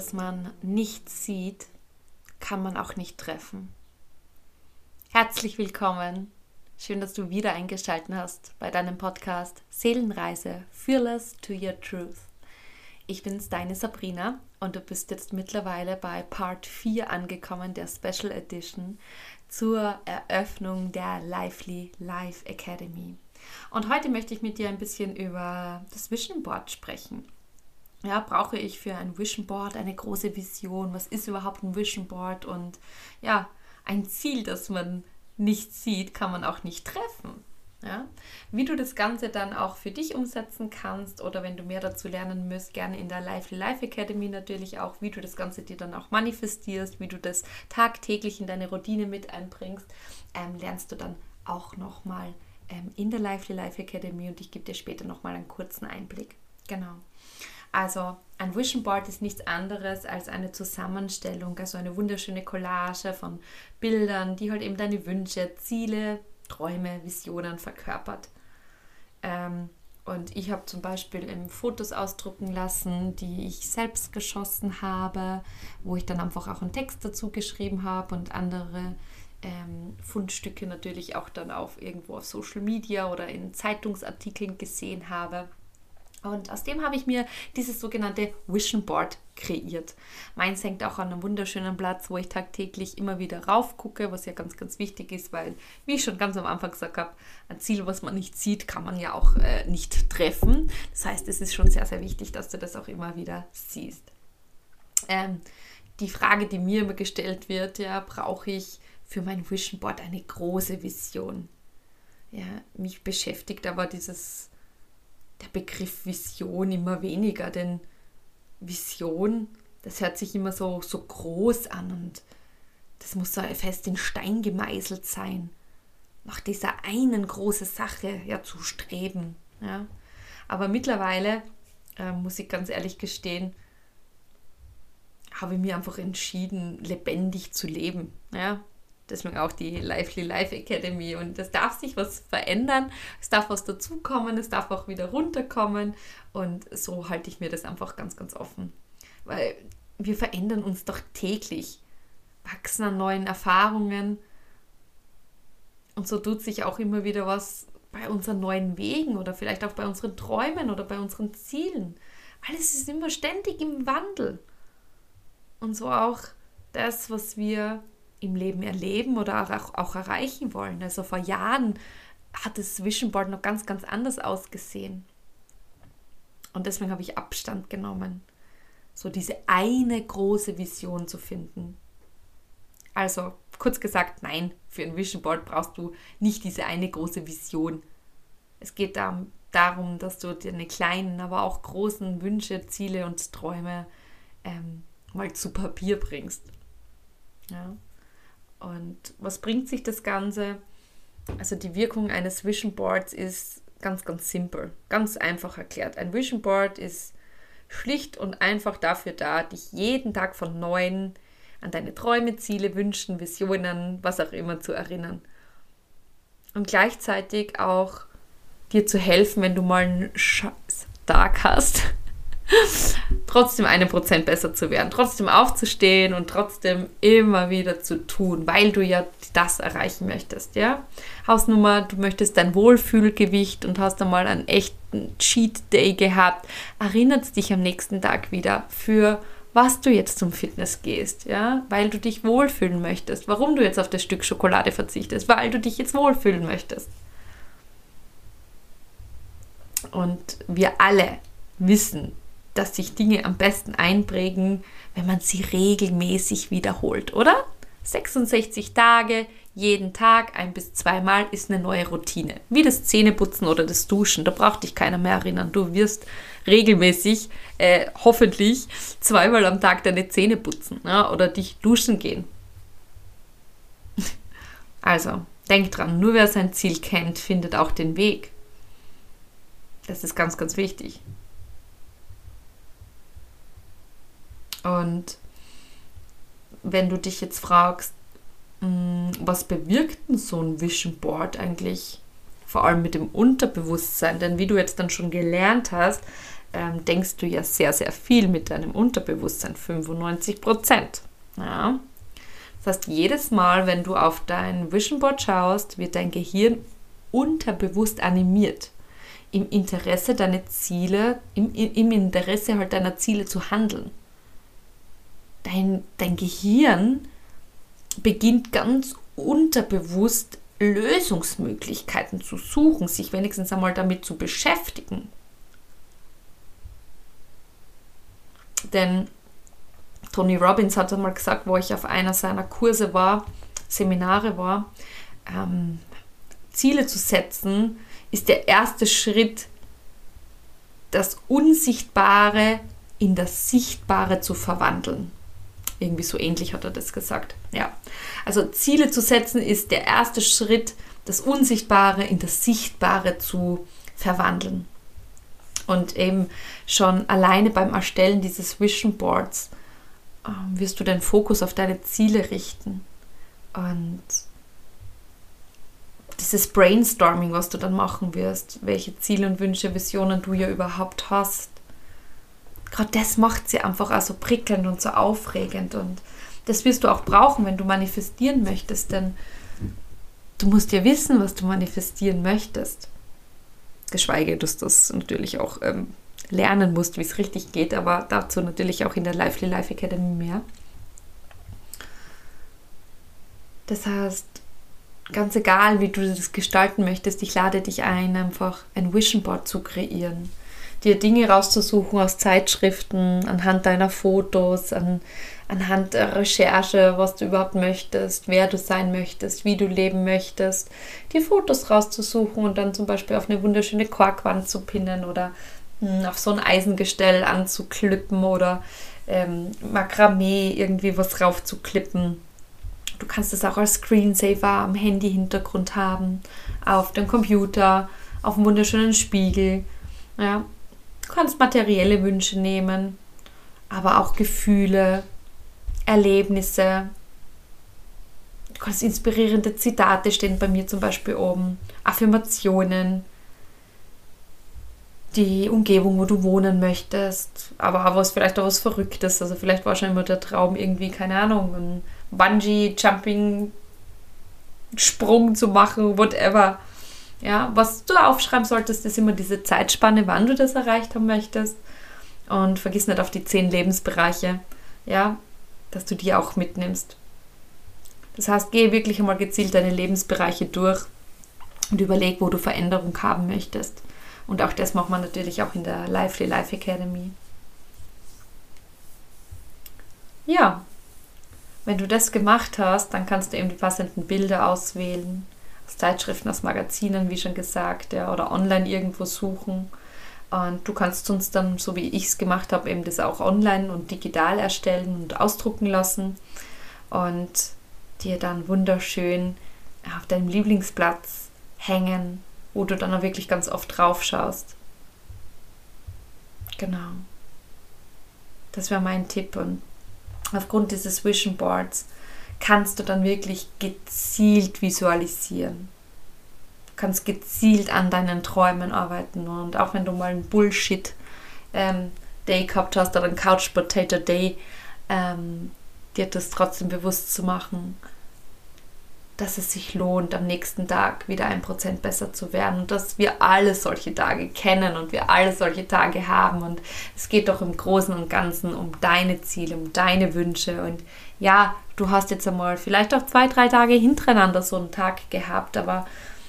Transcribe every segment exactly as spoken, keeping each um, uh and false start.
was man nicht sieht, kann man auch nicht treffen. Herzlich willkommen. Schön, dass du wieder eingeschaltet hast bei deinem Podcast Seelenreise Fearless to Your Truth. Ich bin's, deine Sabrina, und du bist jetzt mittlerweile bei Part vier angekommen, der Special Edition zur Eröffnung der Lively Life Academy. Und heute möchte ich mit dir ein bisschen über das Vision Board sprechen. Ja, brauche ich für ein Vision Board eine große Vision? Was ist überhaupt ein Vision Board? Und ja, ein Ziel, das man nicht sieht, kann man auch nicht treffen. Ja? Wie du das Ganze dann auch für dich umsetzen kannst oder wenn du mehr dazu lernen müsst, gerne in der Lively Life Academy natürlich auch, wie du das Ganze dir dann auch manifestierst, wie du das tagtäglich in deine Routine mit einbringst, ähm, lernst du dann auch nochmal ähm, in der Lively Life Academy, und ich gebe dir später nochmal einen kurzen Einblick. Genau. Also ein Vision Board ist nichts anderes als eine Zusammenstellung, also eine wunderschöne Collage von Bildern, die halt eben deine Wünsche, Ziele, Träume, Visionen verkörpert. Ähm, und ich habe zum Beispiel eben Fotos ausdrucken lassen, die ich selbst geschossen habe, wo ich dann einfach auch einen Text dazu geschrieben habe und andere ähm, Fundstücke natürlich auch dann auf irgendwo auf Social Media oder in Zeitungsartikeln gesehen habe. Und aus dem habe ich mir dieses sogenannte Vision Board kreiert. Meins hängt auch an einem wunderschönen Platz, wo ich tagtäglich immer wieder rauf gucke, was ja ganz, ganz wichtig ist, weil, wie ich schon ganz am Anfang gesagt habe, ein Ziel, was man nicht sieht, kann man ja auch äh, nicht treffen. Das heißt, es ist schon sehr, sehr wichtig, dass du das auch immer wieder siehst. Ähm, die Frage, die mir immer gestellt wird, ja, brauche ich für mein Vision Board eine große Vision? Ja, mich beschäftigt aber dieses der Begriff Vision immer weniger, denn Vision, das hört sich immer so, so groß an und das muss so fest in Stein gemeißelt sein, nach dieser einen großen Sache ja zu streben. Ja. Aber mittlerweile, äh, muss ich ganz ehrlich gestehen, habe ich mir einfach entschieden, lebendig zu leben. Ja. Deswegen auch die Lively Life Academy, und es darf sich was verändern, es darf was dazukommen, es darf auch wieder runterkommen, und so halte ich mir das einfach ganz, ganz offen, weil wir verändern uns doch täglich, wachsen an neuen Erfahrungen, und so tut sich auch immer wieder was bei unseren neuen Wegen oder vielleicht auch bei unseren Träumen oder bei unseren Zielen. Alles ist immer ständig im Wandel, und so auch das, was wir im Leben erleben oder auch, auch erreichen wollen. Also vor Jahren hat das Vision Board noch ganz, ganz anders ausgesehen. Und deswegen habe ich Abstand genommen, so diese eine große Vision zu finden. Also kurz gesagt, nein, für ein Vision Board brauchst du nicht diese eine große Vision. Es geht darum, darum dass du deine kleinen, aber auch großen Wünsche, Ziele und Träume ähm, mal zu Papier bringst. Ja. Und was bringt sich das Ganze? Also die Wirkung eines Vision Boards ist ganz, ganz simpel, ganz einfach erklärt. Ein Vision Board ist schlicht und einfach dafür da, dich jeden Tag von Neuem an deine Träume, Ziele, Wünschen, Visionen, was auch immer zu erinnern. Und gleichzeitig auch dir zu helfen, wenn du mal einen Scheiß-Tag hast, trotzdem ein Prozent besser zu werden, trotzdem aufzustehen und trotzdem immer wieder zu tun, weil du ja das erreichen möchtest, ja. Hausnummer, du möchtest dein Wohlfühlgewicht und hast einmal einen echten Cheat Day gehabt, erinnert dich am nächsten Tag wieder, für was du jetzt zum Fitness gehst, ja, weil du dich wohlfühlen möchtest, warum du jetzt auf das Stück Schokolade verzichtest, weil du dich jetzt wohlfühlen möchtest. Und wir alle wissen, dass sich Dinge am besten einprägen, wenn man sie regelmäßig wiederholt, oder? sechsundsechzig Tage, jeden Tag, ein bis zweimal ist eine neue Routine. Wie das Zähneputzen oder das Duschen, da braucht dich keiner mehr erinnern. Du wirst regelmäßig, äh, hoffentlich, zweimal am Tag deine Zähne putzen, ja, oder dich duschen gehen. Also, denk dran, nur wer sein Ziel kennt, findet auch den Weg. Das ist ganz, ganz wichtig. Und wenn du dich jetzt fragst, was bewirkt denn so ein Vision Board eigentlich, vor allem mit dem Unterbewusstsein, denn wie du jetzt dann schon gelernt hast, ähm, denkst du ja sehr, sehr viel mit deinem Unterbewusstsein, fünfundneunzig Prozent. Ja. Das heißt, jedes Mal, wenn du auf dein Vision Board schaust, wird dein Gehirn unterbewusst animiert, im Interesse deiner Ziele, im, im Interesse halt deiner Ziele zu handeln. Dein, dein Gehirn beginnt ganz unterbewusst Lösungsmöglichkeiten zu suchen, sich wenigstens einmal damit zu beschäftigen. Denn Tony Robbins hat einmal gesagt, wo ich auf einer seiner Kurse war, Seminare war, ähm, Ziele zu setzen, ist der erste Schritt, das Unsichtbare in das Sichtbare zu verwandeln. Irgendwie so ähnlich hat er das gesagt. Ja. Also Ziele zu setzen ist der erste Schritt, das Unsichtbare in das Sichtbare zu verwandeln. Und eben schon alleine beim Erstellen dieses Vision Boards äh, wirst du den Fokus auf deine Ziele richten. Und dieses Brainstorming, was du dann machen wirst, welche Ziele und Wünsche, Visionen du ja überhaupt hast, gerade das macht sie einfach auch so prickelnd und so aufregend. Und das wirst du auch brauchen, wenn du manifestieren möchtest, denn du musst ja wissen, was du manifestieren möchtest. Geschweige, dass du das natürlich auch ähm, lernen musst, wie es richtig geht, aber dazu natürlich auch in der Lively Life Academy mehr. Das heißt, ganz egal, wie du das gestalten möchtest, ich lade dich ein, einfach ein Vision Board zu kreieren, dir Dinge rauszusuchen aus Zeitschriften, anhand deiner Fotos, an, anhand der Recherche, was du überhaupt möchtest, wer du sein möchtest, wie du leben möchtest, dir Fotos rauszusuchen und dann zum Beispiel auf eine wunderschöne Korkwand zu pinnen oder mh, auf so ein Eisengestell anzuklippen oder ähm, Makramee irgendwie was raufzuklippen. Du kannst es auch als Screensaver am Handy-Hintergrund haben, auf dem Computer, auf einem wunderschönen Spiegel. Ja. Du kannst materielle Wünsche nehmen, aber auch Gefühle, Erlebnisse. Du kannst inspirierende Zitate stehen bei mir zum Beispiel oben, Affirmationen, die Umgebung, wo du wohnen möchtest, aber auch was, vielleicht auch was Verrücktes. Also vielleicht war schon immer der Traum irgendwie, keine Ahnung, ein Bungee-Jumping-Sprung zu machen, whatever. Ja, was du aufschreiben solltest, ist immer diese Zeitspanne, wann du das erreicht haben möchtest. Und vergiss nicht auf die zehn Lebensbereiche, ja, dass du die auch mitnimmst. Das heißt, gehe wirklich einmal gezielt deine Lebensbereiche durch und überleg, wo du Veränderung haben möchtest. Und auch das macht man natürlich auch in der Lively Life Academy. Ja, wenn du das gemacht hast, dann kannst du eben die passenden Bilder auswählen, aus Zeitschriften, aus Magazinen, wie schon gesagt, ja, oder online irgendwo suchen. Und du kannst sonst dann, so wie ich es gemacht habe, eben das auch online und digital erstellen und ausdrucken lassen und dir dann wunderschön auf deinem Lieblingsplatz hängen, wo du dann auch wirklich ganz oft drauf schaust. Genau. Das wäre mein Tipp. Und aufgrund dieses Vision Boards kannst du dann wirklich gezielt visualisieren. Du kannst gezielt an deinen Träumen arbeiten. Und auch wenn du mal einen Bullshit ähm, Day gehabt hast oder einen Couch Potato Day, ähm, dir das trotzdem bewusst zu machen, dass es sich lohnt, am nächsten Tag wieder ein Prozent besser zu werden und dass wir alle solche Tage kennen und wir alle solche Tage haben und es geht doch im Großen und Ganzen um deine Ziele, um deine Wünsche und ja, du hast jetzt einmal vielleicht auch zwei, drei Tage hintereinander so einen Tag gehabt, aber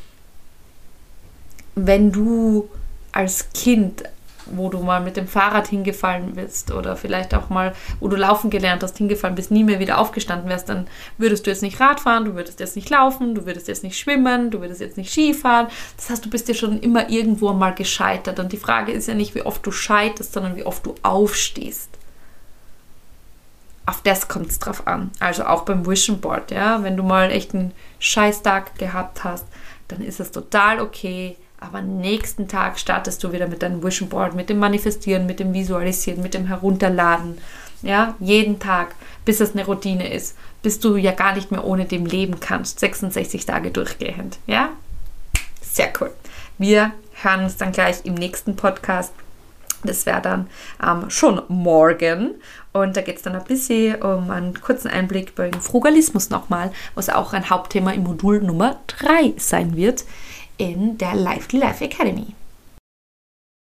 wenn du als Kind, wo du mal mit dem Fahrrad hingefallen bist oder vielleicht auch mal, wo du laufen gelernt hast, hingefallen bist, nie mehr wieder aufgestanden wärst, dann würdest du jetzt nicht Rad fahren, du würdest jetzt nicht laufen, du würdest jetzt nicht schwimmen, du würdest jetzt nicht Skifahren. Das heißt, du bist ja schon immer irgendwo mal gescheitert. Und die Frage ist ja nicht, wie oft du scheiterst, sondern wie oft du aufstehst. Auf das kommt es drauf an. Also auch beim Vision Board, ja, wenn du mal echt einen Scheißtag gehabt hast, dann ist es total okay. Aber am nächsten Tag startest du wieder mit deinem Vision Board, mit dem Manifestieren, mit dem Visualisieren, mit dem Herunterladen. Ja, jeden Tag, bis es eine Routine ist, bis du ja gar nicht mehr ohne dem leben kannst. sechsundsechzig Tage durchgehend. Ja, sehr cool. Wir hören uns dann gleich im nächsten Podcast Das wäre dann ähm, schon morgen. Und da geht es dann ein bisschen um einen kurzen Einblick bei Frugalismus nochmal, was auch ein Hauptthema im Modul Nummer drei sein wird in der Lively Life Academy.